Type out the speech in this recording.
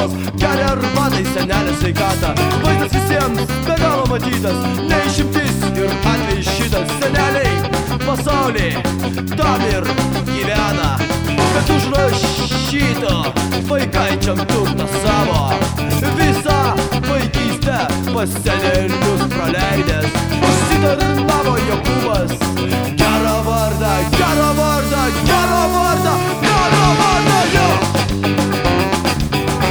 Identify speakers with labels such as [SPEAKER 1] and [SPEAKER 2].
[SPEAKER 1] kavos, geria arbatai senelė sveikata. Vaizdas visiems be galo matytas, neišimtis ir atvejis šitas. Seneliai pasaulyje tam ir gyvena, kad užrašytų vaikaičiam turtą savo. Visą vaikystę pas senelius praleidęs, užsitarnavo Jokūbas